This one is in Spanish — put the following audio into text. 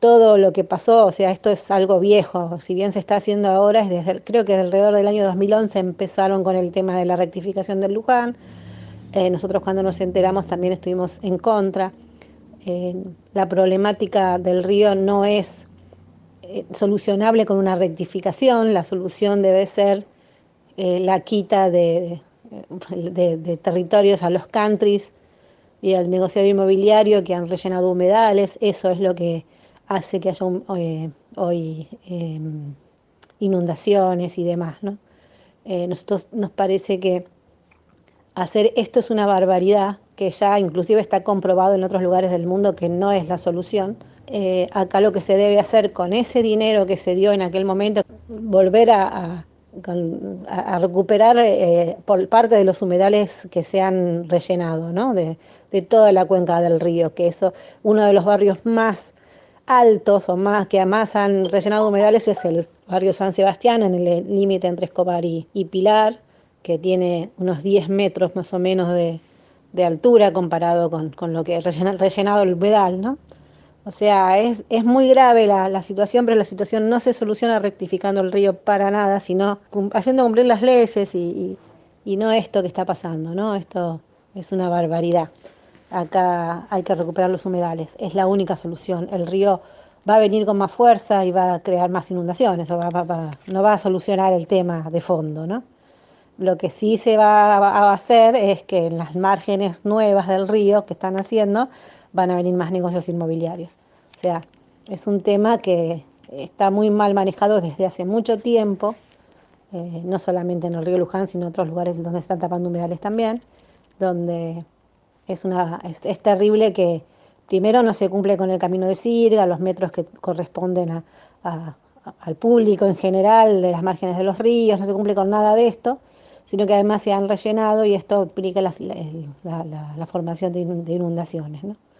todo lo que pasó, o sea, esto es algo viejo, si bien se está haciendo ahora, es desde, creo que alrededor del año 2011 empezaron con el tema de la rectificación del Luján. Nosotros cuando nos enteramos también estuvimos en contra. La problemática del río no es solucionable con una rectificación, la solución debe ser la quita de territorios a los countries y al negociado inmobiliario que han rellenado humedales. Eso es lo que hace que haya hoy inundaciones y demás, ¿no? Nosotros nos parece que hacer esto es una barbaridad, que ya inclusive está comprobado en otros lugares del mundo que no es la solución. Acá lo que se debe hacer con ese dinero que se dio en aquel momento, volver a recuperar por parte de los humedales que se han rellenado, ¿no? De toda la cuenca del río, que eso, uno de los barrios más altos o más que más han rellenado humedales es el barrio San Sebastián, en el límite entre Escobar y Pilar, que tiene unos 10 metros más o menos de altura comparado con lo que ha rellenado el humedal, ¿no? O sea, es muy grave la situación, pero la situación no se soluciona rectificando el río para nada, sino haciendo cumplir las leyes y no esto que está pasando, ¿no? Esto es una barbaridad. Acá hay que recuperar los humedales, es la única solución. El río va a venir con más fuerza y va a crear más inundaciones, no va a solucionar el tema de fondo, ¿no? Lo que sí se va a hacer es que en las márgenes nuevas del río que están haciendo van a venir más negocios inmobiliarios. O sea, es un tema que está muy mal manejado desde hace mucho tiempo, no solamente en el río Luján, sino en otros lugares donde están tapando humedales también, donde es terrible que primero no se cumple con el camino de sirga, los metros que corresponden a, al público en general, de las márgenes de los ríos, no se cumple con nada de esto, sino que además se han rellenado y esto implica la formación de inundaciones, ¿no?